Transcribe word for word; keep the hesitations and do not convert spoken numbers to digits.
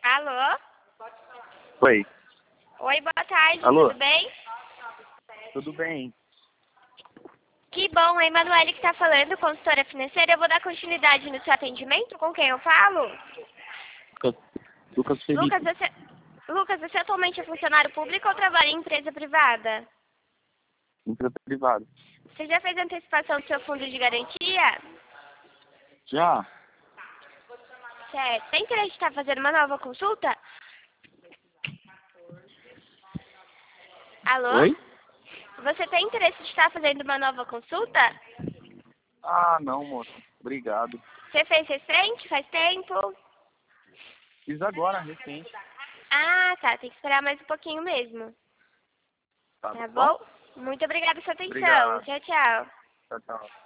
Alô? Oi. Oi, boa tarde, Alô? tudo bem? Tudo bem? Que bom, a Emanuele que está falando, consultora financeira. Eu vou dar continuidade no seu atendimento. Com quem eu falo? Lucas, Lucas Felipe. Lucas, você, Lucas, você atualmente é funcionário público ou trabalha em empresa privada? Empresa privada. Você já fez antecipação do seu fundo de garantia? Já? Certo. Tem interesse de estar fazendo uma nova consulta? Alô? Oi? Você tem interesse de estar fazendo uma nova consulta? Ah, não, moça. Obrigado. Você fez recente? Faz tempo? Fiz agora, recente. Ah, tá. Tem que esperar mais um pouquinho mesmo. Tá Tá bom? bom? Muito obrigada pela sua atenção. Obrigado. Tchau, tchau. Tchau, tchau.